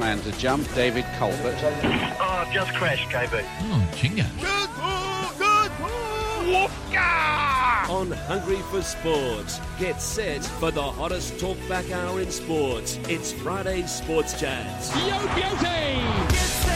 man to jump, David Colbert. Oh, I've just crashed, KB. Oh, Chingo. On Hungry for Sport. Get set for the hottest talkback hour in sports. It's Friday's Sports Chats. Yo, beauty!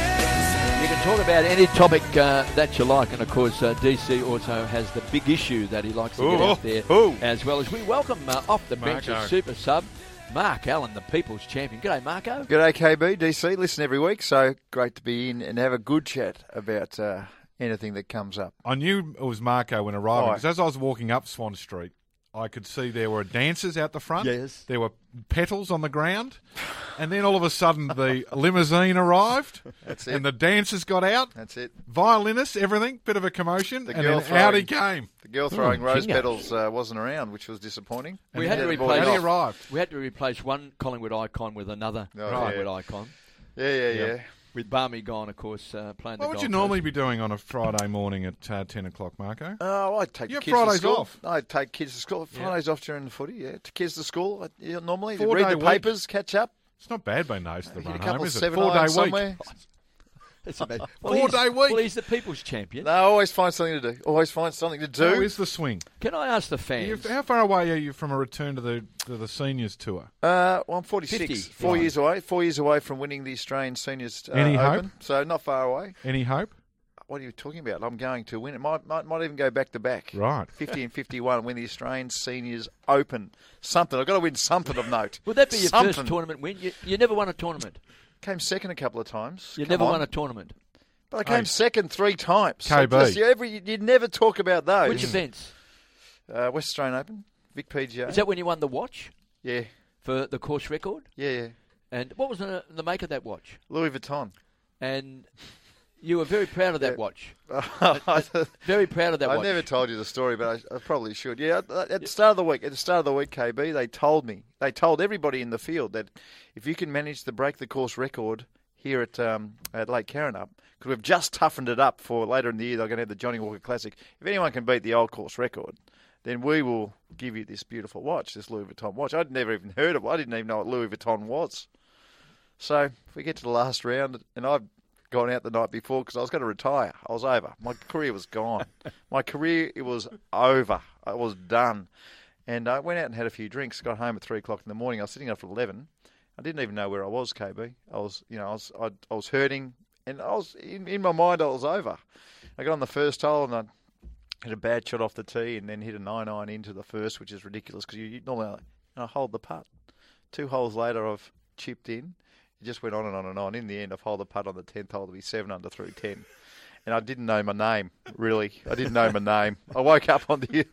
You can talk about any topic that you like, and of course DC also has the big issue that he likes to get out there as well. As we welcome off the bench as super sub, Mark Allen, the People's Champion. G'day, Marco. G'day, KB, DC. Listen every week, so great to be in and have a good chat about anything that comes up. I knew it was Marco when arriving, because as I was walking up Swan Street, I could see there were dancers out the front. Yes. There were petals on the ground. And then all of a sudden the limousine arrived. That's it. And the dancers got out. That's it. Violinists, everything. Bit of a commotion. The And girl then out he came. The girl throwing rose Chingo. petals wasn't around, which was disappointing. We had to And replace. he arrived. We had to replace one Collingwood icon with another Collingwood icon. Yeah. With Barmy gone, of course, playing the What would you Gold normally Coast. be doing on a Friday morning at 10 o'clock, Marco? Oh, I'd take You the have kids Fridays to school. off. I'd take kids to school. Fridays off during the footy, yeah. To kids to school, normally. 4 Read day the week. papers, catch up. It's not bad being nice to the Hit run a couple home, of is it? 7 4 day irons week. somewhere. That's amazing. 4 day week. Well, he's the People's Champion. No, always find something to do. Always find something to do. How is the swing? Can I ask the fans? How far away are you from a return to the seniors tour? Well, I'm 46. 50. 4 years away. 4 years away from winning the Australian Seniors Any Open. hope? So not far away. Any hope? What are you talking about? I'm going to win it. Might even go back to back. Right. 50 and 51, win the Australian Seniors Open. Something. I've got to win something of note. Would that be your Something. first tournament win? You never won a tournament. Came second a couple of times. You Come never on. won a tournament. But I came second 3 times. So KB. just, you never talk about those. Which events? West Australian Open, Vic PGA. Is that when you won the watch Yeah. for the course record? Yeah. And what was the make of that watch? Louis Vuitton. And you were very proud of that Yeah. watch. I Very proud of that watch. never told you the story, but I probably should. Yeah, at the start of the week, KB, they told everybody in the field that if you can manage to break the course record here at Lake Carrinup, because we've just toughened it up for later in the year, they're going to have the Johnny Walker Classic. If anyone can beat the old course record, then we will give you this beautiful watch, this Louis Vuitton watch. I'd never even heard of it. I didn't even know what Louis Vuitton was. So if we get to the last round, and I've gone out the night before because I was going to retire. I was over. My career was gone. My career, it was over. I was done. And I went out and had a few drinks, got home at 3 o'clock in the morning. I was sitting up at 11. I didn't even know where I was, KB. I was hurting, and I was in my mind I was over. I got on the first hole and I hit a bad shot off the tee, and then hit a 9-iron into the first, which is ridiculous because you normally hold the putt. 2 holes later, I've chipped in. It just went on and on and on. In the end, I've holed the putt on the 10th hole to be 7 under through 10. And I didn't know my name, really. I didn't know my name. I woke up on the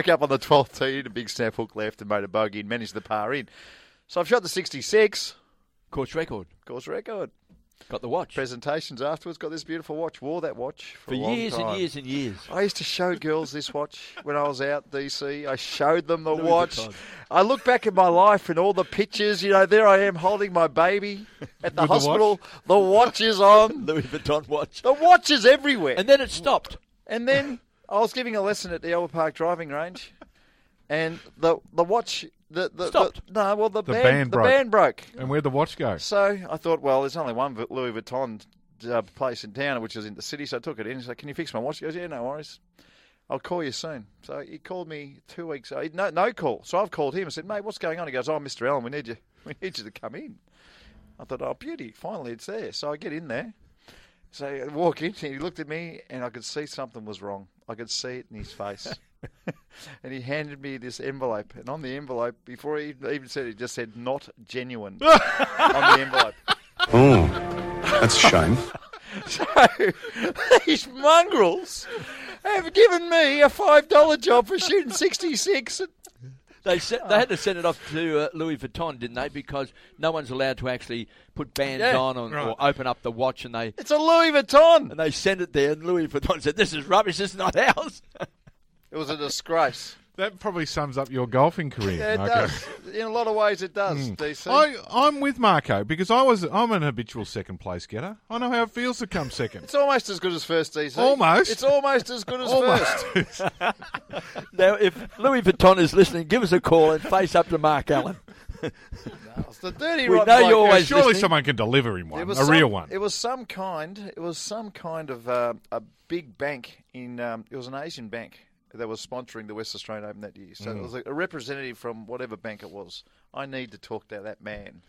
12th tee, hit a big snap hook left and made a bogey and managed the par in. So I've shot the 66. Course record. Course record. Got the watch. Presentations afterwards. Got this beautiful watch. Wore that watch for a long years time. and years and years. I used to show girls this watch when I was out DC. I showed them the Louis watch. Vuitton. I look back at my life and all the pictures. There I am holding my baby at the With the hospital. The watch is on. Louis Vuitton watch. The watch is everywhere. And then it stopped. And then I was giving a lesson at the Albert Park driving range, and the watch Stopped. The band broke. band broke. And where'd the watch go? So I thought, well, there's only one Louis Vuitton place in town, which is in the city. So I took it in. He said, "Can you fix my watch?" He goes, "Yeah, no worries. I'll call you soon." So he called me 2 weeks. No call. So I've called him and said, "Mate, what's going on?" He goes, "Oh, Mr. Allen, we need you to come in." I thought, "Oh, beauty, finally it's there." So I get in there. So I walk in, and he looked at me, and I could see something was wrong. I could see it in his face. And he handed me this envelope. And on the envelope, before he even said it, he just said, "Not genuine," on the envelope. Oh, that's a shame. So these mongrels have given me a $5 job for shooting 66. They had to send it off to Louis Vuitton, didn't they? Because no one's allowed to actually put bands on or open up the watch, and It's a Louis Vuitton. and they sent it there, and Louis Vuitton said, "This is rubbish. This is not ours." It was a disgrace. That probably sums up your golfing career, Yeah, it Marco. does. In a lot of ways, it does, DC. I'm with Marco because I'm an habitual second place getter. I know how it feels to come second. It's almost as good as first, DC. Almost. It's almost as good as first. Now, if Louis Vuitton is listening, give us a call and face up to Mark Allen. It's the dirty We rotten know bloke. you're always Surely listening. someone can deliver him one, It was a some- real one. It was some kind. It was some kind of a big bank in. It was an Asian bank that was sponsoring the West Australian Open that year. So it was a representative from whatever bank it was. I need to talk to that man.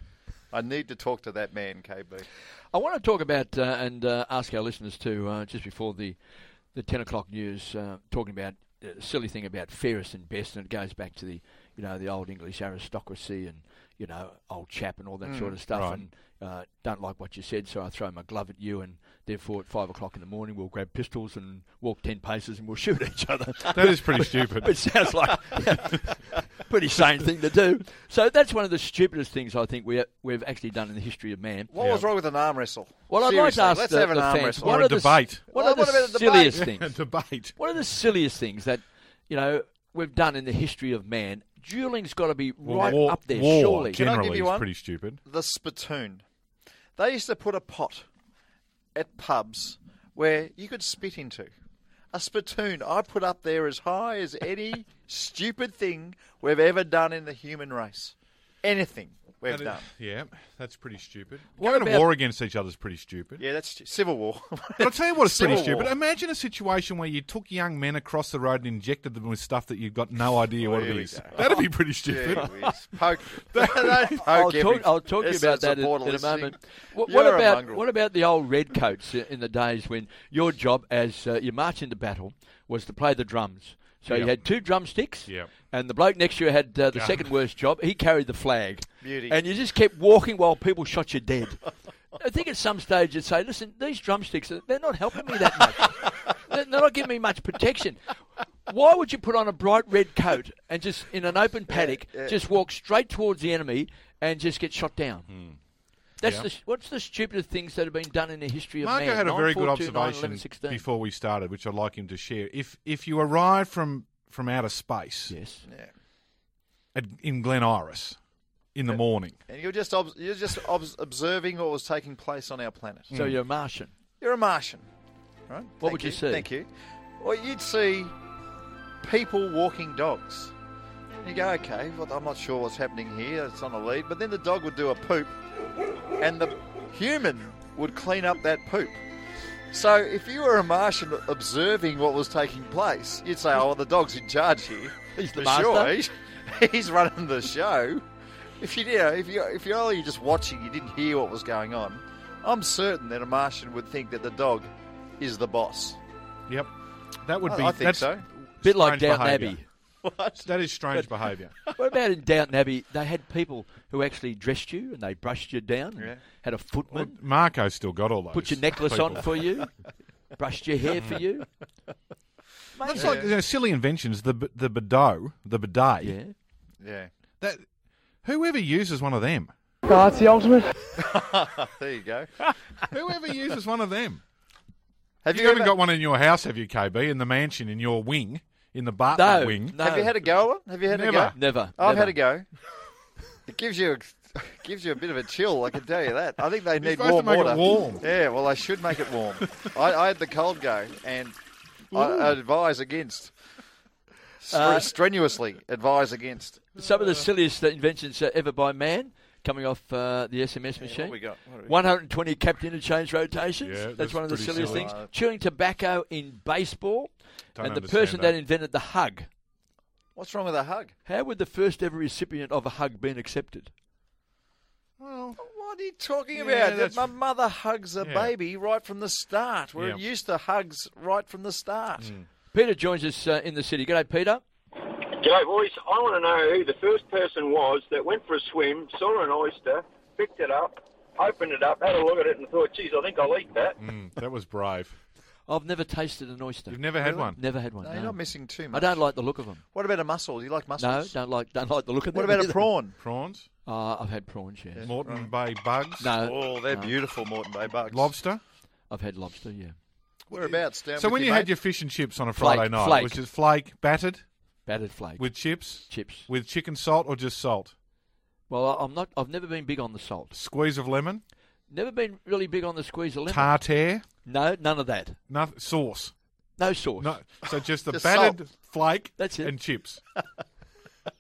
KB. I want to talk about and ask our listeners to just before the 10 o'clock news, talking about a silly thing about fairest and best, and it goes back to the old English aristocracy and old chap and all that sort of stuff. right. And don't like what you said, so I throw my glove at you, and therefore at 5 o'clock in the morning we'll grab pistols and walk 10 paces and we'll shoot each other. That is pretty stupid. It sounds like a pretty sane thing to do. So that's one of the stupidest things I think we've actually done in the history of man. What was wrong with an arm wrestle? Well, I'd like to Seriously, ask let's the have an arm fans, wrestle. Or a debate. What are What the about a debate? silliest A things? debate. What are the silliest things that we've done in the history of man? Dueling's got to be right war, up there, war surely. Can I give generally you is one? pretty stupid. The spittoon. They used to put a pot at pubs where you could spit into. A spittoon I put up there as high as any stupid thing we've ever done in the human race. Anything we've done. Yeah, that's pretty stupid. What Going to about- war against each other is pretty stupid. Yeah, that's civil war. But I'll tell you what is pretty Civil stupid. War. Imagine a situation where you took young men across the road and injected them with stuff that you've got no idea what here it we is. go. That'd be pretty stupid. Yeah, poke. Don't poke I'll every- talk to you It's about that in supporter a listening. moment. What You're a mongrel. about the old redcoats in the days when your job as you march into battle was to play the drums? So you Yep. had 2 drumsticks, Yep. and the bloke next to you had the second worst job. He carried the flag. Beauty. And you just kept walking while people shot you dead. I think at some stage you'd say, listen, these drumsticks, they're not helping me that much. They're not giving me much protection. Why would you put on a bright red coat and just, in an open paddock, just walk straight towards the enemy and just get shot down? That's Yeah. what's the stupidest things that have been done in the history of Marco man? had a very good 942, observation 911, before we started, which I'd like him to share. If you arrive from outer space Yes. in Glen Iris in the morning, And you're just observing what was taking place on our planet. So you're a Martian. You're a Martian, right? What Thank would you see? Thank you. Well, you'd see people walking dogs. You go, okay, well, I'm not sure what's happening here. It's on a lead. But then the dog would do a poop, and the human would clean up that poop. So if you were a Martian observing what was taking place, you'd say, oh, well, the dog's in charge here. He's the For master. sure. He's running the show. If you're only just watching, you didn't hear what was going on, I'm certain that a Martian would think that the dog is the boss. yep, that would be. I think that's so. Bit like strange Downton behaviour. Abbey. That is strange behaviour. What about in Downton Abbey? They had people who actually dressed you and they brushed you down, and Yeah. had a footman, Marco's still got all those. put your necklace people. on for you, brushed your hair for you. That's like silly inventions. The bidet. Yeah. Yeah. That whoever uses one of them. There you go. Whoever uses one of them. Have You haven't got one in your house, have you, KB? In the mansion, in your wing, in the Bartlett No, wing. no. Have you had a go? Have you had a Never. go? Never. I've never. had a go. It gives you a bit of a chill, I can tell you that. I think they need supposed to warm make it water. warm. Yeah, well, they should make it warm. I had the cold go, and I advise against. Strenuously advise against. Some of the silliest inventions ever by man, coming off the SMS machine. What we got? What do we got? 120 capped interchange rotations. Yeah, that's that's one of the pretty silliest silly. things. Chewing tobacco in baseball. Don't and the understand person that invented the hug. What's wrong with a hug? How would the first ever recipient of a hug been accepted? Well, What are you talking Yeah, about? That that's- my mother hugs a Yeah. baby right from the start. We're Yeah. used to hugs right from the start. Peter joins us in the city. G'day, Peter. G'day, boys. I want to know who the first person was that went for a swim, saw an oyster, picked it up, opened it up, had a look at it, and thought, geez, I think I'll eat that. that was brave. I've never tasted an oyster. You've never had one. Never had one. No, no. you're not missing too I much. don't like the look of them. What about a mussel? Do you like No, mussels? don't like the look of them. What about a either. prawn? Prawns, I've had prawns, yes. Moreton Bay bugs, No, Oh, they're beautiful, Moreton Bay bugs. lobster. I've had lobster, yeah. Whereabouts? Down So with when your you mate? had your fish and chips on a Flake, Friday night, flake. which is flake battered Battered flake. with chips, chips. with chicken salt or just salt, Well, I've never been big on the salt. squeeze of lemon, Never been really big on the squeeze of lemon. tartare, No, none of that. nothing, sauce. No sauce. No, so just the Just battered flake That's it. and chips.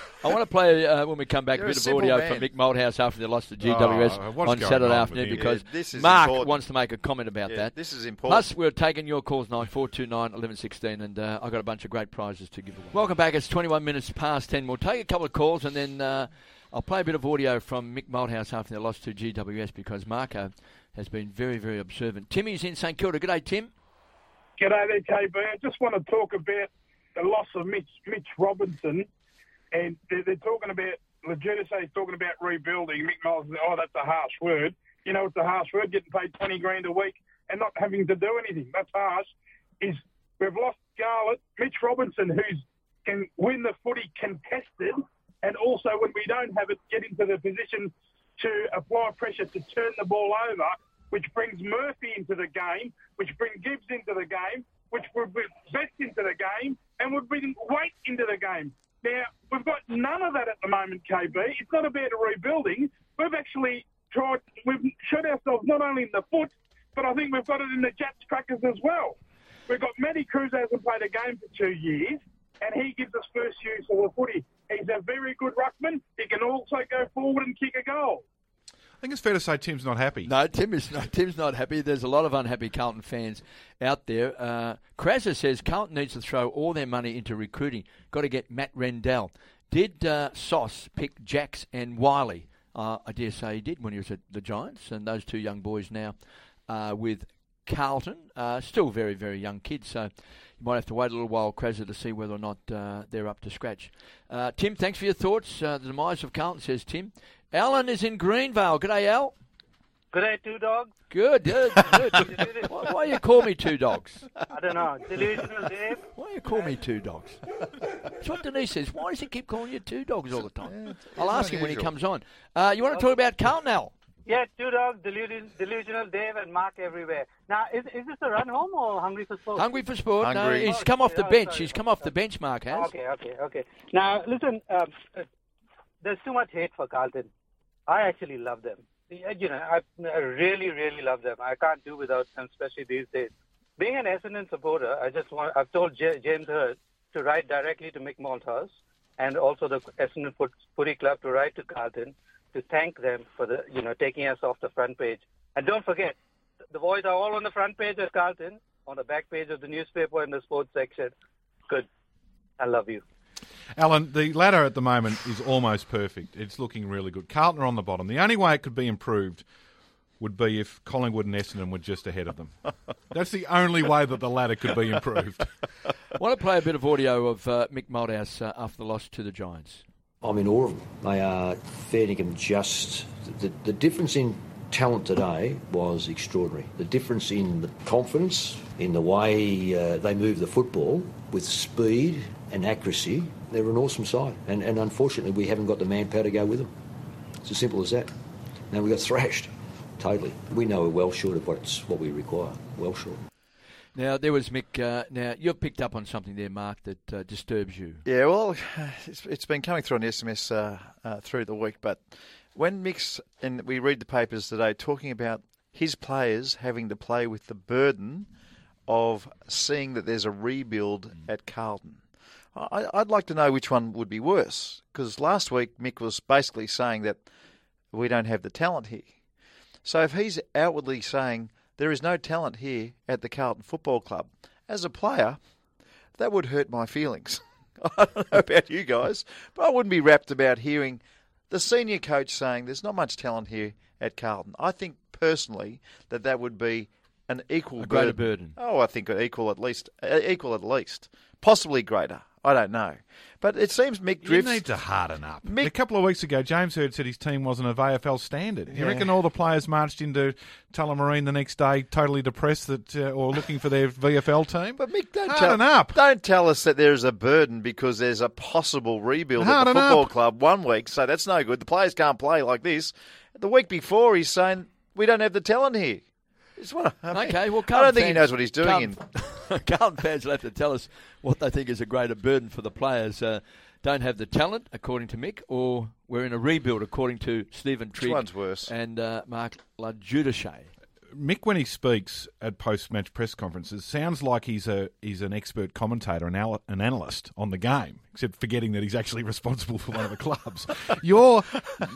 I want to play, when we come back, You're a bit a of audio simple from man. Mick Malthouse after they lost to GWS what's on going Saturday on afternoon with him? because this is Mark important. wants to make a comment about that. This is important. Plus, we're taking your calls 9429 1116, and I've got a bunch of great prizes to give away. Welcome back. It's 21 minutes past 10. We'll take a couple of calls, and then I'll play a bit of audio from Mick Malthouse after they lost to GWS because Marco has been very, very observant. Timmy's in St Kilda. G'day, Tim. G'day there, KB. I just want to talk about the loss of Mitch Robinson. And they're talking about, Legitisay's talking about rebuilding. Mick Mullins says, that's a harsh word. You know, it's a harsh word, getting paid $20,000 a week and not having to do anything. That's harsh. We've lost Scarlett, Mitch Robinson, who can win the footy contested, and also when we don't have it, get into the position to apply pressure to turn the ball over, which brings Murphy into the game, which brings Gibbs into the game, which would bring Best into the game, and would bring Waite into the game. Now, we've got none of that at the moment, KB. It's not about a rebuilding. We've actually we've shot ourselves not only in the foot, but I think we've got it in the Jats crackers as well. We've got Matty Cruz hasn't played a game for 2 years, and he gives us first use of the footy. He's a very good ruckman. He can also go forward and kick a goal. I think it's fair to say Tim's not happy. No, Tim's not happy. There's a lot of unhappy Carlton fans out there. Krasser says Carlton needs to throw all their money into recruiting. Got to get Matt Rendell. Did Sauce pick Jacks and Wiley? I dare say he did when he was at the Giants. And those two young boys now with Carlton. Still very, very young kids. So you might have to wait a little while, Krasser, to see whether or not they're up to scratch. Tim, thanks for your thoughts. The demise of Carlton, says Tim. Alan is in Greenvale. G'day, Al. G'day, Two Dogs. Good. Why you call me Two Dogs? I don't know. Delusional Dave. Why you call me Two Dogs? That's what Denise says. Why does he keep calling you Two Dogs all the time? I'll ask him when he comes on. You want to talk about Carlton, Al? Yeah, Two Dogs, Delusional Dave, and Mark everywhere. Now, is this a run home or Hungry for Sport? Hungry for Sport. Hungry. No, he's come off the bench. He's come off the bench, Mark has. Okay. Now, listen, there's too much hate for Carlton. I actually love them. You know, I really, really love them. I can't do without them, especially these days. Being an Essendon supporter, I've told James Hurd to write directly to Mick Malthouse and also the Essendon Footy Club to write to Carlton to thank them for taking us off the front page. And don't forget, the boys are all on the front page at Carlton, on the back page of the newspaper in the sports section. Good. I love you. Alan, the ladder at the moment is almost perfect. It's looking really good. Carlton are on the bottom. The only way it could be improved would be if Collingwood and Essendon were just ahead of them. That's the only way that the ladder could be improved. I want to play a bit of audio of Mick Malthouse after the loss to the Giants. I'm in awe of them. They are fair dinkum just... The difference in talent today was extraordinary. The difference in the confidence, in the way they move the football with speed and accuracy, they're an awesome side. And unfortunately, we haven't got the manpower to go with them. It's as simple as that. Now we got thrashed, totally. We know we're well short of what we require, well short. Now, there was Mick. Now, you've picked up on something there, Mark, that disturbs you. Yeah, well, it's been coming through on SMS through the week, but when Mick's, and we read the papers today, talking about his players having to play with the burden of seeing that there's a rebuild at Carlton. I'd like to know which one would be worse, because last week Mick was basically saying that we don't have the talent here. So if he's outwardly saying there is no talent here at the Carlton Football Club, as a player, that would hurt my feelings. I don't know about you guys, but I wouldn't be rapt about hearing the senior coach saying there's not much talent here at Carlton. I think personally that would be an equal greater burden. Oh, I think equal at least, possibly greater. I don't know. But it seems Mick drifts... You need to harden up. A couple of weeks ago, James Hurd said his team wasn't of AFL standard. You reckon all the players marched into Tullamarine the next day totally depressed or looking for their VFL team? But Mick, don't tell us that there's a burden because there's a possible rebuild at the football club 1 week, so that's no good. The players can't play like this. The week before, he's saying, we don't have the talent here. I don't think he knows what he's doing. Carlton fans will have to tell us what they think is a greater burden for the players. Don't have the talent, according to Mick, or we're in a rebuild, according to Stephen Trigg. Which one's worse? And Mark Legitisay. Mick, when he speaks at post-match press conferences, sounds like he's an expert commentator, an analyst on the game, except forgetting that he's actually responsible for one of the clubs. Your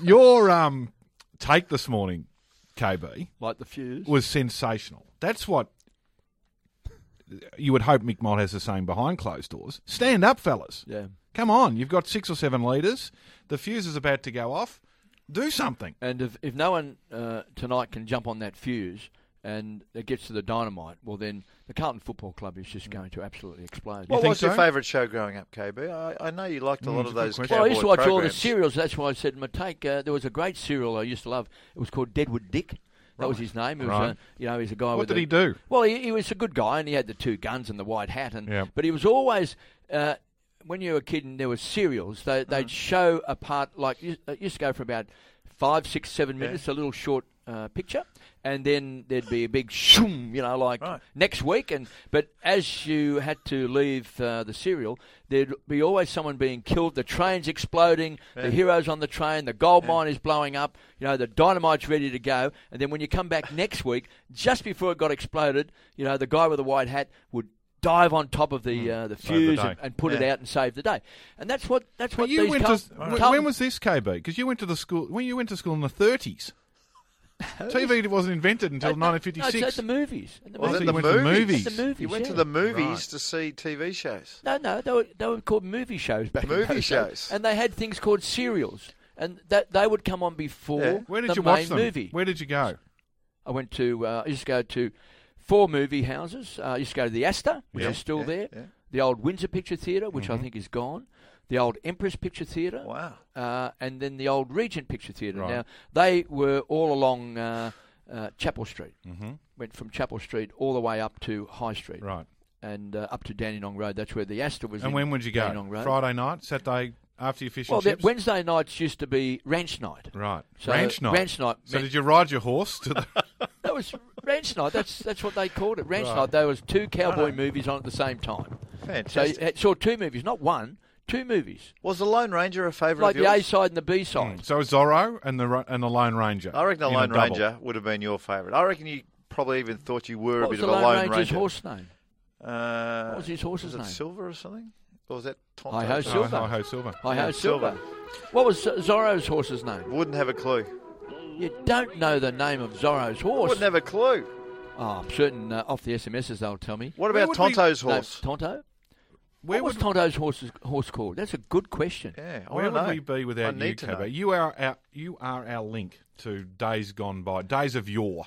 take this morning, KB, like the fuse, was sensational. That's what you would hope Mick Mott has the same behind closed doors. Stand up, fellas. Yeah. Come on, you've got 6 or 7 leaders. The fuse is about to go off. Do something. And if no one tonight can jump on that fuse and it gets to the dynamite, well then the Carlton Football Club is just going to absolutely explode. What was your favourite show growing up, KB? I know you liked a lot of those cowboy Well, I used to watch all the programs. serials. That's why I said in my take, there was a great serial I used to love. It was called Deadwood Dick. That was his name. He was, he's a guy. What did he do? Well, he was a good guy, and he had the 2 guns and the white hat. But he was always, when you were a kid and there were serials, they'd show a part, like, it used to go for about 5, 6, 7 minutes, a little short picture, and then there'd be a big shoom, next week. But as you had to leave the serial, there'd be always someone being killed, the train's exploding, the hero's on the train, the gold mine is blowing up, the dynamite's ready to go, and then when you come back next week, just before it got exploded, the guy with the white hat would dive on top of the fuse and put it out and save the day. And that's what you these went when was this, KB? Because you went to the school when you went to school in the 30s. TV wasn't invented until 1956. No, it's at the movies. Was it you the went to movies? the movies? You went to the movies to see TV shows? No, they were called movie shows back then. Movie shows. And they had things called serials. And that they would come on before Where did the you main watch them? movie. Where did you go? I went to, I used to go to 4 movie houses. I used to go to the Astor, which is still there. Yeah. The old Windsor Picture Theatre, which I think is gone. The old Empress Picture Theatre. Wow. And then the old Regent Picture Theatre. Right. Now, they were all along Chapel Street. Mm-hmm. Went from Chapel Street all the way up to High Street. Right. And up to Dandenong Road. That's where the Astor was. And when would you go? Friday night? Saturday? After your fish and chips? Wednesday nights used to be ranch night. Right. So ranch night. Ranch night. So did you ride your horse to the... That was ranch night. That's what they called it. Ranch night. There was 2 cowboy movies on at the same time. Fantastic. So you saw 2 movies, not one, 2 movies. Was the Lone Ranger a favourite like of yours? The A side and the B side. So Zorro and the Lone Ranger. I reckon the Lone Ranger would have been your favourite. I reckon you probably even thought you were what a bit was of the a Lone Lone Ranger's Ranger. horse name? What was his horse's name? Was it Silver or something? Or was that Tonto? Hi-Ho Silver. Hi-Ho Silver. Hi-Ho Silver. What was Zorro's horse's name? Wouldn't have a clue. You don't know the name of Zorro's horse? Wouldn't have a clue. Oh, I'm certain off the SMSs they'll tell me. What about Tonto's horse? No, Tonto? What was Tonto's horse called? That's a good question. Yeah, where would we be without you, KB? You are our link to days gone by, days of yore.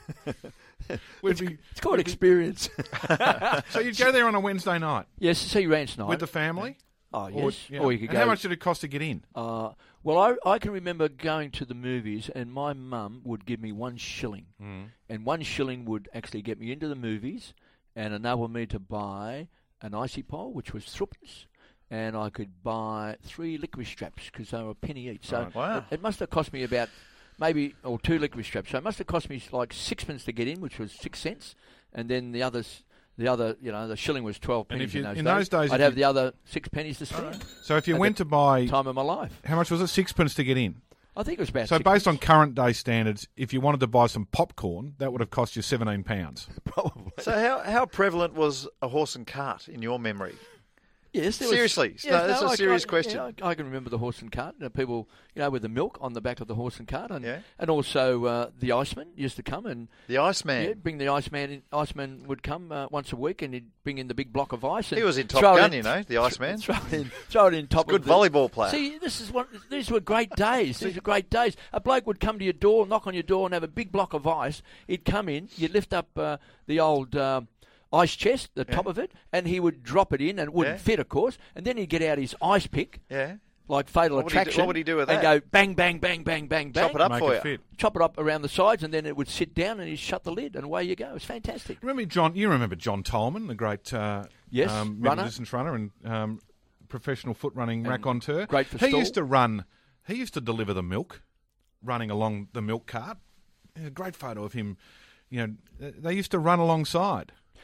It's called experience. So you'd go there on a Wednesday night? Yes, see ranch night. With the family? Oh, yes. Or you could go. How much did it cost to get in? Well, I can remember going to the movies and my mum would give me 1 shilling. And 1 shilling would actually get me into the movies and enable me to buy an icy pole, which was threepence, and I could buy 3 licorice straps because they were a penny each. So it must have cost me about or 2 licorice straps. So it must have cost me like 6pence to get in, which was 6 cents, and then the other, the shilling was 12 pennies in those days. I'd have the other 6 pennies to spend. So if you went to buy... Time of my life. How much was it? 6pence to get in? I think it was about So based on current day standards, if you wanted to buy some popcorn, that would have cost you £17. Probably. So how prevalent was a horse and cart in your memory? Yes, seriously. That's a serious question. I can remember the horse and cart. People, with the milk on the back of the horse and cart, and also the Iceman used to come and the Iceman. Yeah, bring the Iceman in. Iceman would come once a week, and he'd bring in the big block of ice. And he was in Top Gun, the Iceman. Throw it in top. Good volleyball player. See, these were great days. These were great days. A bloke would come to your door, knock on your door, and have a big block of ice. He'd come in. You'd lift up the old. Ice chest, the top of it, and he would drop it in, and it wouldn't fit, of course, and then he'd get out his ice pick, like Fatal Attraction. What would he do with that? And go bang, bang, bang, bang, bang, bang. Chop it up Make for it you. fit. Chop it up around the sides, and then it would sit down, and he'd shut the lid, and away you go. It was fantastic. You remember John Tolman, the great middle distance runner and professional foot running raconteur. Great for He used to deliver the milk, running along the milk cart. A great photo of him. They used to run alongside.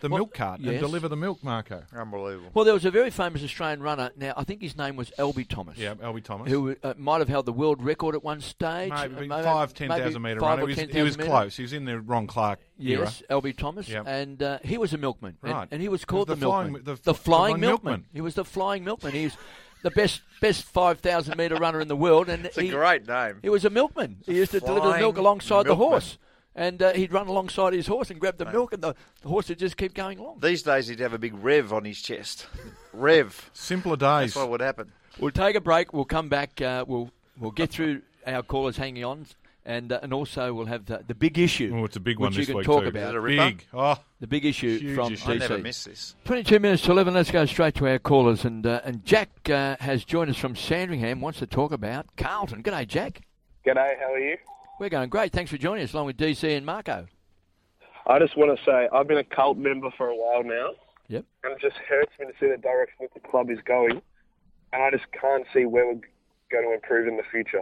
the milk cart and yes. deliver the milk, Marco. Unbelievable. Well, there was a very famous Australian runner. Now, I think his name was Albie Thomas. Yeah, Albie Thomas. Who might have held the world record at one stage. Maybe 10,000 metre runner. He was close. He was in the Ron Clark era. Yes, Albie Thomas. Yep. And he was a milkman. Right. And he was called the milkman. The flying milkman. He was the flying milkman. He's the best 5,000 metre runner in the world. And it's a great name. He was a milkman. He used to deliver the milk alongside the horse. And he'd run alongside his horse and grab the milk, and the horse would just keep going along. These days, he'd have a big rev on his chest. Rev. Simpler days. That's what would happen. We'll take a break. We'll come back. We'll get through our callers hanging on, and also we'll have the big issue. Oh, it's a big one which this you can week talk too. about. Big. Oh, the big issue from issue. DC. I never miss this. 22 minutes to 11. Let's go straight to our callers. And Jack has joined us from Sandringham. Wants to talk about Carlton. G'day, Jack. G'day. How are you? We're going great. Thanks for joining us, along with DC and Marco. I just want to say I've been a cult member for a while now. Yep. And it just hurts me to see the direction that the club is going, and I just can't see where we're going to improve in the future.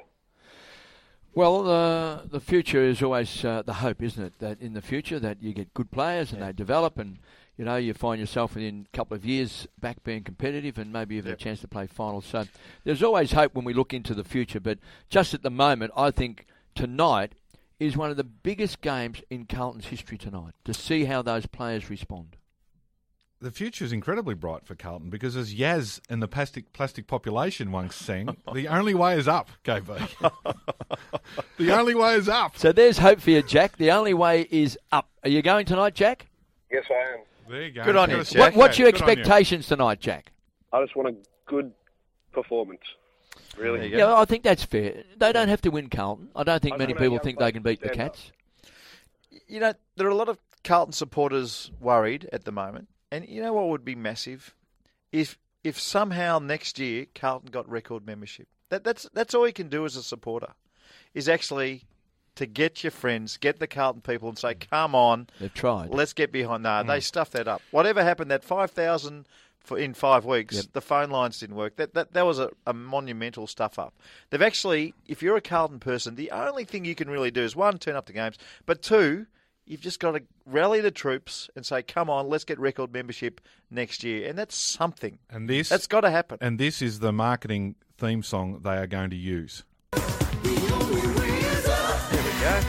Well, the future is always the hope, isn't it? That in the future that you get good players and they develop, and you find yourself within a couple of years back being competitive and maybe even a chance to play finals. So there's always hope when we look into the future. But just at the moment, I think tonight is one of the biggest games in Carlton's history tonight, to see how those players respond. The future is incredibly bright for Carlton because, as Yaz and the plastic population once sang, the only way is up, KB. The only way is up. So there's hope for you, Jack. The only way is up. Are you going tonight, Jack? Yes, I am. There you go. Good on you, Jack. What's your Good on you. expectations tonight, Jack? I just want a good performance. Really? Yeah, I think that's fair. They don't have to win Carlton. I don't think many people think they can beat the Cats. There are a lot of Carlton supporters worried at the moment. And you know what would be massive? If somehow next year Carlton got record membership. That's all you can do as a supporter, is actually to get your friends, get the Carlton people and say, come on. They've tried. Let's get behind. No, they stuffed that up. Whatever happened, that 5,000 in 5 weeks, the phone lines didn't work. That was a monumental stuff up. They've actually, if you're a Carlton person, the only thing you can really do is, one, turn up to games, but two, you've just got to rally the troops and say, come on, let's get record membership next year. And that's something. And that's got to happen. And this is the marketing theme song they are going to use. There we go.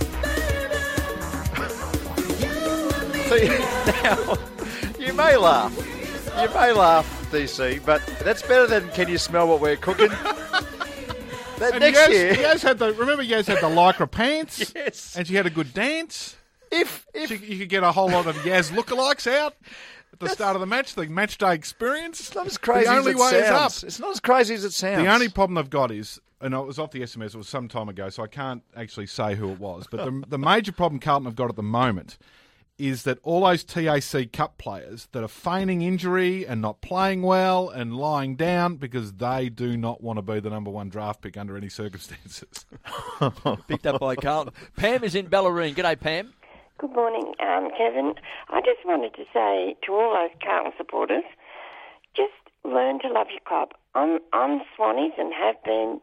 See, now, you may laugh. DC, but that's better than can you smell what we're cooking? Next year. Yaz had the Lycra pants. Yes. And she had a good dance. If you could get a whole lot of Yaz lookalikes out at the start of the match, the match day experience. It's not as crazy as it sounds. It's not as crazy as it sounds. The only problem they've got is, and it was off the SMS, it was some time ago, so I can't actually say who it was, but the major problem Carlton have got at the moment is that all those TAC Cup players that are feigning injury and not playing well and lying down because they do not want to be the number one draft pick under any circumstances. Picked up by Carlton. Pam is in Bellarine. G'day, Pam. Good morning, Kevin. I just wanted to say to all those Carlton supporters, just learn to love your club. I'm Swannies and have been,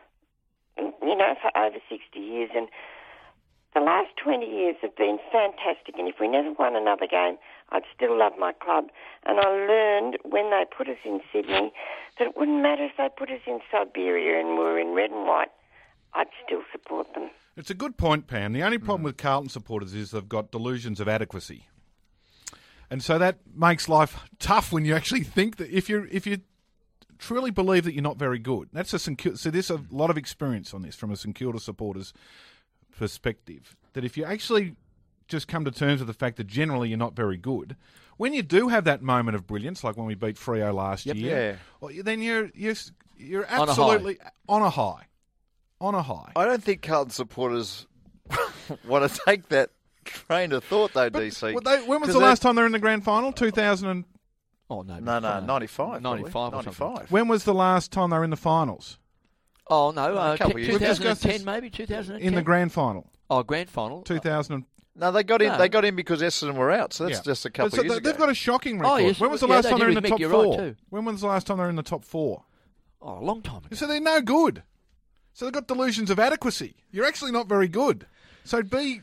for over 60 years, and the last 20 years have been fantastic, and if we never won another game, I'd still love my club. And I learned when they put us in Sydney that it wouldn't matter if they put us in Siberia and we were in red and white, I'd still support them. It's a good point, Pam. The only problem with Carlton supporters is they've got delusions of adequacy. And so that makes life tough when you actually think that if you truly believe that you're not very good. That's so there's a lot of experience on this from a St Kilda supporter's perspective, that if you actually just come to terms with the fact that generally you're not very good, when you do have that moment of brilliance, like when we beat Freo last year, well, then you're absolutely on a high. I don't think Carlton supporters want to take that train of thought, though, DC. When was the last time they were in the grand final? 2000 Oh, no. No, 95. 95 or something. When was the last time they were in the finals? Oh, no, 2010 years. maybe, 2010. In the grand final. Oh, grand final. 2000. No, they got in. They got in because Essendon were out, so that's just a couple of years ago. They've got a shocking record. Oh, yes. When was the last time they were in the top You're 4? right too. When was the last time they were in the top 4? Oh, a long time ago. So they're no good. So they've got delusions of adequacy. You're actually not very good. So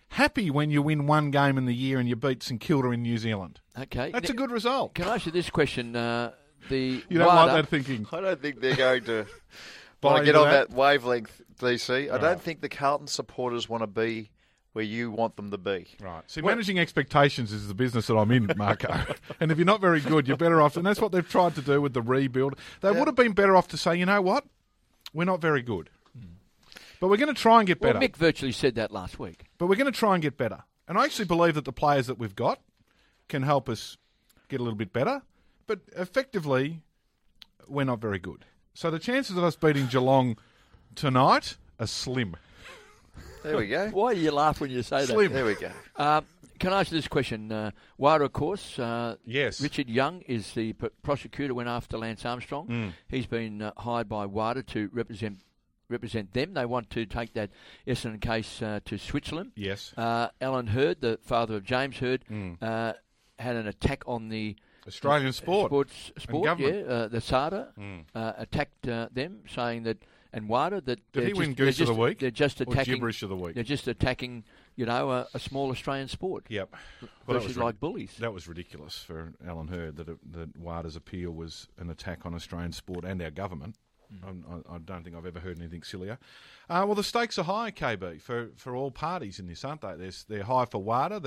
happy when you win one game in the year and you beat St Kilda in New Zealand. Okay. That's a good result. Can I ask you this question? You don't like that thinking. I don't think they're going to want to get on that wavelength, DC. I don't think the Carlton supporters want to be where you want them to be. Right. See, managing expectations is the business that I'm in, Marco. And if you're not very good, you're better off. And that's what they've tried to do with the rebuild. They would have been better off to say, you know what? We're not very good. But we're going to try and get better. Well, Mick virtually said that last week. But we're going to try and get better. And I actually believe that the players that we've got can help us get a little bit better. But effectively, we're not very good. So the chances of us beating Geelong tonight are slim. There we go. Why do you laugh when you say Slim. that? There we go. Can I ask you this question? WADA, of course. Yes. Richard Young is the prosecutor, went after Lance Armstrong. He's been hired by WADA to represent them. They want to take that Essendon case to Switzerland. Yes. Alan Hurd, the father of James Hurd, had an attack on the Australian sport and government. The SADA attacked them, saying that, and WADA, that did he win Goose of the Week? They're just attacking Gibberish of the Week. They're just attacking, a small Australian sport. Yep. Versus like bullies. That was ridiculous for Alan Hurd that WADA's appeal was an attack on Australian sport and our government. I don't think I've ever heard anything sillier. Well, the stakes are high, KB, for all parties in this, aren't they? They're high for WADA.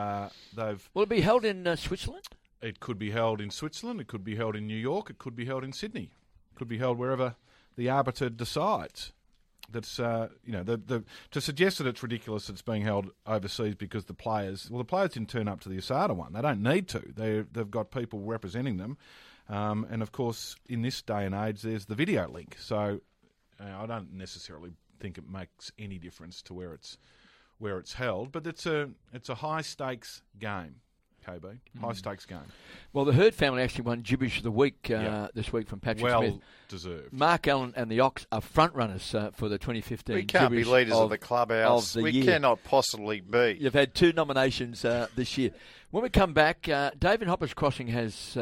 Will it be held in Switzerland? It could be held in Switzerland. It could be held in New York. It could be held in Sydney. It could be held wherever the arbiter decides. That's to suggest that it's ridiculous that it's being held overseas because the players didn't turn up to the ASADA one. They don't need to. They've got people representing them. And, of course, in this day and age, there's the video link. So I don't necessarily think it makes any difference to where it's held. But it's a high-stakes game, KB. High-stakes game. Well, the Hurd family actually won Gibberish of the Week this week from Patrick Smith. Well deserved. Mark Allen and the Ox are front-runners for the 2015 We can't be leaders of the clubhouse. We cannot possibly be. You've had 2 nominations this year. When we come back, David Hopper's Crossing has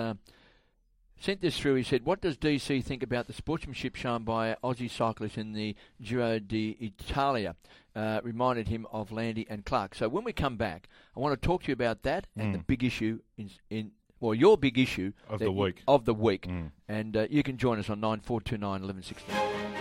sent this through. He said, what does DC think about the sportsmanship shown by Aussie cyclists in the Giro d'Italia? Reminded him of Landy and Clark. So when we come back, I want to talk to you about that and the big issue your big issue of the week. And you can join us on 9429 1160.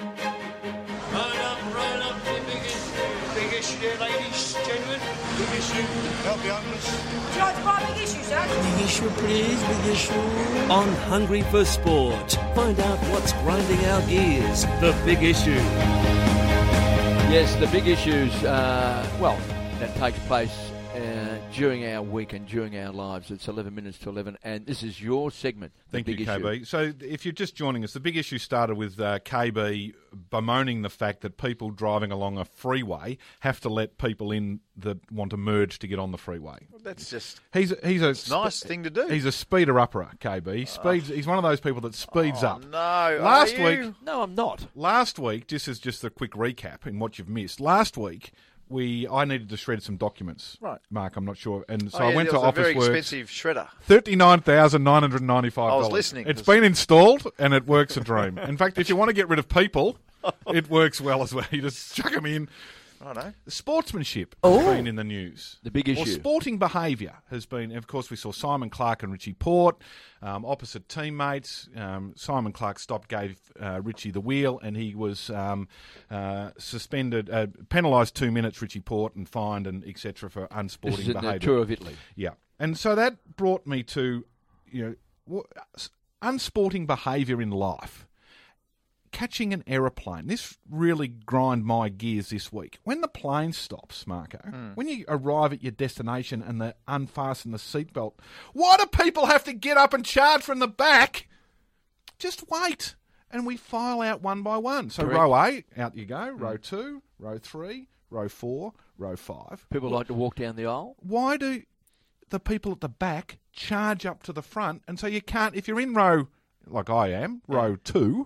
Roll up, the big issue there, ladies, gentlemen. Big issue. Help you, uncles. Would you like to buy a big issue, sir? Big issue, please, big issue. On Hungry for Sport, find out what's grinding our gears. The Big Issue. Yes, the big issues, that takes place during our week and during our lives. It's 11 minutes to 11, and this is your segment. Thank you, KB. So if you're just joining us, the big issue started with KB bemoaning the fact that people driving along a freeway have to let people in that want to merge to get on the freeway. Well, that's just he's a nice thing to do. He's a speeder-upper, KB. He speeds. He's one of those people that speeds up. No, last week. No, I'm not. Last week, just as a quick recap in what you've missed. Last week, I needed to shred some documents. Right. Mark, I'm not sure. And so I went to Officeworks. Officeworks. Very expensive shredder. $39,995. I was listening. It's been installed and it works a dream. In fact, if you want to get rid of people, it works well as well. You just chuck them in. I know. Sportsmanship has been in the news. The big issue. Or sporting behaviour has been, of course, we saw Simon Clark and Richie Port, opposite teammates. Simon Clark gave Richie the wheel, and he was suspended, penalised 2 minutes, Richie Port, and fined and etc. for unsporting behaviour. This is the Tour of Italy. Yeah. And so that brought me to, unsporting behaviour in life. Catching an aeroplane. This really grind my gears this week. When the plane stops, Marco, when you arrive at your destination and they unfasten the seatbelt, why do people have to get up and charge from the back? Just wait. And we file out one by one. So Correct. row A, out you go. Row 2, row 3, row 4, row 5. People like to walk down the aisle. Why do the people at the back charge up to the front? And so you can't, if you're in row, like I am, row 2...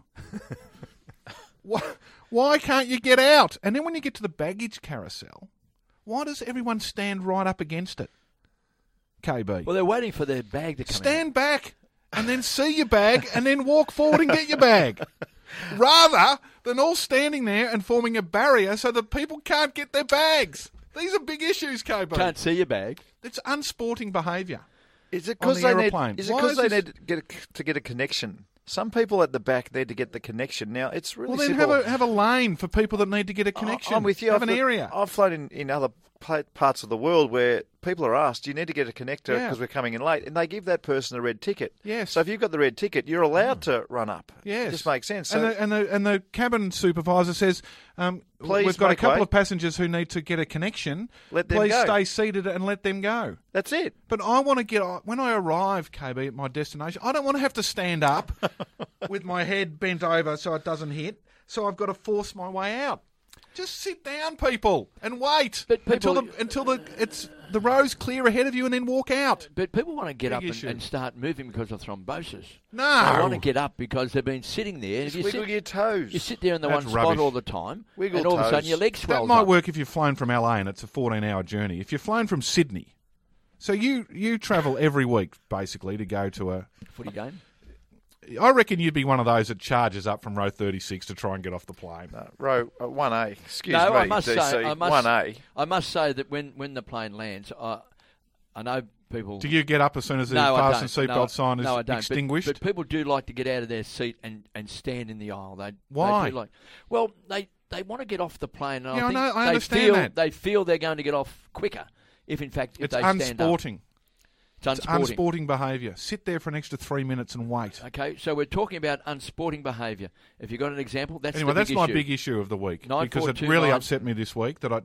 Why can't you get out? And then when you get to the baggage carousel, why does everyone stand right up against it? KB. Well, they're waiting for their bag to come Stand back and then see your bag and then walk forward and get your bag. Rather than all standing there and forming a barrier so that people can't get their bags. These are big issues, KB. Can't see your bag. It's unsporting behaviour. Is it on because the they aeroplane. need? Is it Why because is they this- need to get a connection? Some people at the back need to get the connection. Now it's really Well, then simple. have a lane for people that need to get a connection. I'm with you. Have an area. I've flown in other parts of the world where people are asked, you need to get a connector because we're coming in late, and they give that person a red ticket. Yes. So if you've got the red ticket, you're allowed to run up. Yes. It just makes sense. So And the cabin supervisor says, Please we've got a make couple way. of passengers who need to get a connection. Let them Please go." stay seated and let them go. That's it. But I want to get when I arrive, KB, at my destination, I don't want to have to stand up with my head bent over so it doesn't hit. So I've got to force my way out. Just sit down, people, and wait until the row's clear ahead of you, and then walk out. But people want to get Big up issue. and start moving because of thrombosis. No. They want to get up because they've been sitting there. And Just if you wiggle sit, your toes. You sit there in the That's one spot rubbish. all the time, Wiggle and all of a sudden toes. your leg That swells might up. work if you've flown from LA and it's a 14-hour journey. If you're flown from Sydney, so you travel every week basically to go to a Footy game. I reckon you'd be one of those that charges up from row 36 to try and get off the plane. Row 1A. Excuse No, me, I must DC. say, 1A. I must say that when the plane lands, I know people. Do you get up as soon as the No, I fasten don't. seatbelt sign is no, I don't. extinguished? But people do like to get out of their seat and stand in the aisle. Why? They do like, well, they want to get off the plane. And Yeah, I I think know, I they understand feel, that. They feel they're going to get off quicker if, in fact, if It's they stand up. unsporting. It's unsporting. Unsporting behaviour. Sit there for an extra 3 minutes and wait. Okay, so we're talking about unsporting behaviour. If you've got an example, that's Anyway, the that's big my issue. big issue of the week because it 9429. really upset me this week that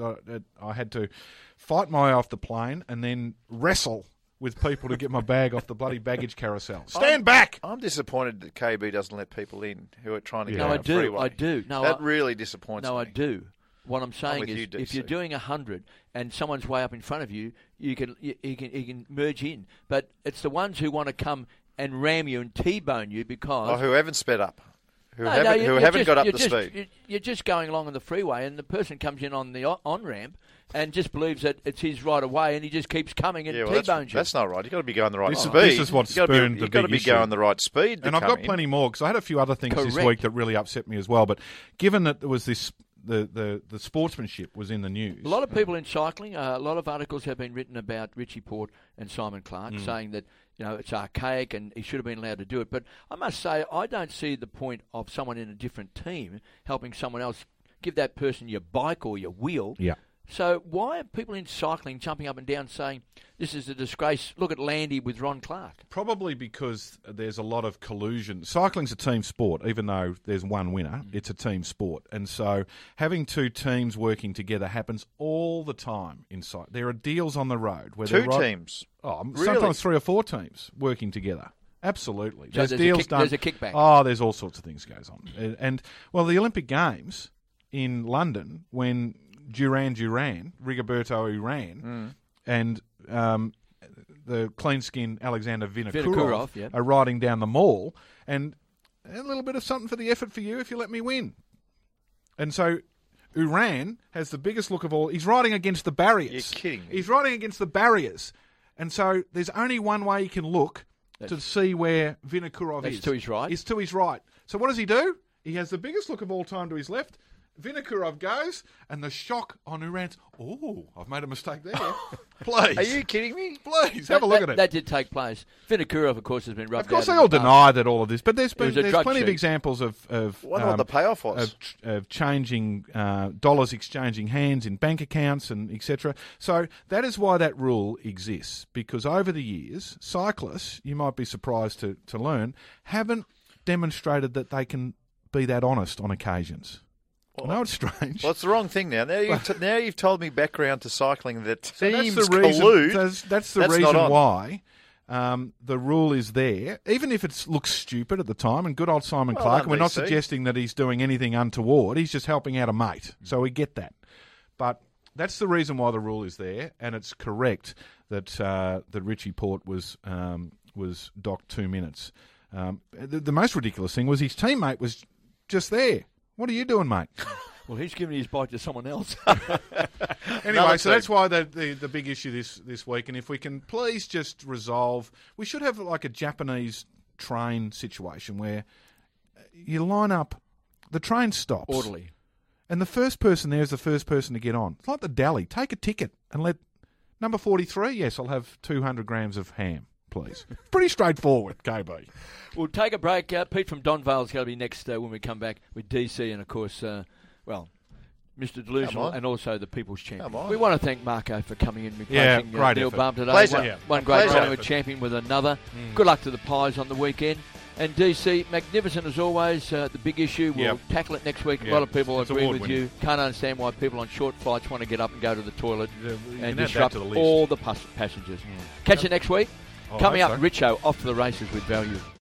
I had to fight my way off the plane and then wrestle with people to get my bag off the bloody baggage carousel. Stand back! I'm disappointed that KB doesn't let people in who are trying to Yeah. go No, on I a do. freeway. I do. No, that I- really disappoints me. No, I do. What I'm saying with is, you, if you're DC. doing 100 and someone's way up in front of you, you can merge in. But it's the ones who want to come and ram you and T-bone you because Oh, who haven't sped up, who No, haven't you're got up you're to just- speed. You're just going along on the freeway, and the person comes in on the on-ramp and just believes that it's his right of way, and he just keeps coming and Yeah, well, T-bones you. that's not right. You've got to be going the right This speed. is what You've got to be- spurned the You've got to big be issue. going the right speed. to And I've come got in. plenty more because I had a few other things this Correct. week that really upset me as well. But given that there was this, the sportsmanship was in the news. A lot of people in cycling, a lot of articles have been written about Richie Port and Simon Clark, Mm. saying that it's archaic and he should have been allowed to do it. But I must say, I don't see the point of someone in a different team helping someone else give that person your bike or your wheel. Yeah. So why are people in cycling jumping up and down saying this is a disgrace? Look at Landy with Ron Clark. Probably because there's a lot of collusion. Cycling's a team sport, even though there's one winner. It's a team sport. And so having two teams working together happens all the time in cycling. There are deals on the road where Two they're right- teams? Oh, Really? sometimes 3 or 4 teams working together. Absolutely. So there's a deals kick- done. there's a kickback. Oh, there's all sorts of things goes on. And well, the Olympic Games in London when Rigoberto Urán, and the clean-skinned Alexander Vinokurov yeah. are riding down the mall, and a little bit of something for the effort for you if you let me win. And so Urán has the biggest look of all. He's riding against the barriers. You're kidding me. He's riding against the barriers. And so there's only one way you can look to see where Vinokurov That's is. to his right. It's to his right. So what does he do? He has the biggest look of all time to his left. Vinokurov goes, and the shock on Uran's, oh, I've made a mistake there. Please. Are you kidding me? Please, have a look at it. That did take place. Vinokurov, of course, has been rubbed Of course, out they all in the past. deny that all of this, but there's It was been a there's drug plenty of cheat. examples of Wonder what the payoff was. of changing dollars exchanging hands in bank accounts and etc. So that is why that rule exists, because over the years, cyclists, you might be surprised to learn, haven't demonstrated that they can be that honest on occasions. I know it's strange. Well, it's the wrong thing now. Now you've told me background to cycling that So teams that's the reason, collude. That's the That's not reason on. why the rule is there, even if it looks stupid at the time. And good old Simon Well Clark, done, we're not DC. suggesting that he's doing anything untoward. He's just helping out a mate. So we get that. But that's the reason why the rule is there, and it's correct that that Richie Port was docked 2 minutes. The most ridiculous thing was his teammate was just there. What are you doing, mate? Well, he's giving his bike to someone else. Anyway, so that's why the big issue this week, and if we can please just resolve, we should have like a Japanese train situation where you line up, the train stops. Orderly. and the first person there is the first person to get on. It's like the deli. Take a ticket and let number 43. Yes, I'll have 200 grams of ham, please. Pretty straightforward, KB. We'll take a break. Pete from Donvale's going to be next when we come back with DC and, of course, Mr. Delusional and also the People's Champion. We want to thank Marco for coming in and replacing Neil Baum today. Pleasure. One great Collingwood champion with another. Good luck to the Pies on the weekend. And DC, magnificent as always. The big issue, we'll tackle it next week. A lot of people agree with you. Can't understand why people on short flights want to get up and go to the toilet and disrupt all the passengers. Catch you next week. Coming up, Richo off to the races with value.